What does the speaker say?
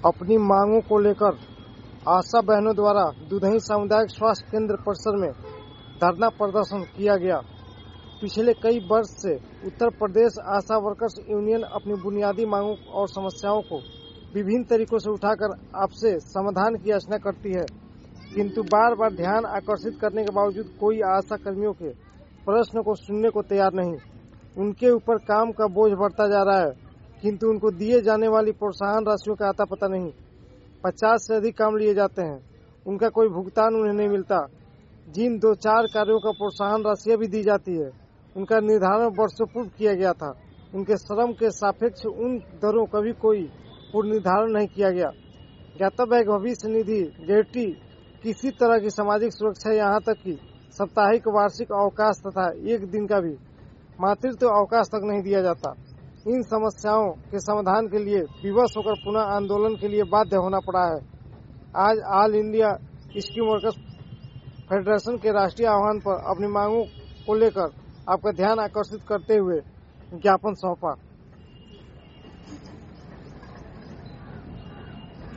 अपनी मांगों को लेकर आशा बहनों द्वारा दुधही सामुदायिक स्वास्थ्य केंद्र परिसर में धरना प्रदर्शन किया गया। पिछले कई वर्ष से उत्तर प्रदेश आशा वर्कर्स यूनियन अपनी बुनियादी मांगों और समस्याओं को विभिन्न तरीकों से उठाकर आपसे समाधान की याचना करती है, किंतु बार बार ध्यान आकर्षित करने के बावजूद कोई आशा कर्मियों के प्रश्न को सुनने को तैयार नहीं। उनके ऊपर काम का बोझ बढ़ता जा रहा है, किंतु उनको दिए जाने वाली प्रोत्साहन राशियों का आता पता नहीं। 50 से अधिक काम लिए जाते हैं, उनका कोई भुगतान उन्हें नहीं मिलता। जिन 2-4 कार्यों का प्रोत्साहन राशियां भी दी जाती है, उनका निर्धारण वर्षों पूर्व किया गया था। उनके श्रम के सापेक्ष उन दरों का भी कोई पूर्ण निर्धारण नहीं किया गया। ज्ञातव्य है कि भविष्य निधि, ग्रेट्युटी, किसी तरह की सामाजिक सुरक्षा, यहाँ तक कि साप्ताहिक वार्षिक अवकाश तथा एक दिन का भी मातृत्व अवकाश तक नहीं दिया जाता। इन समस्याओं के समाधान के लिए विवश होकर पुनः आंदोलन के लिए बाध्य होना पड़ा है। आज all India scheme workers federation के राष्ट्रीय आह्वान पर अपनी मांगों को लेकर आपका ध्यान आकर्षित करते हुए ज्ञापन सौंपा।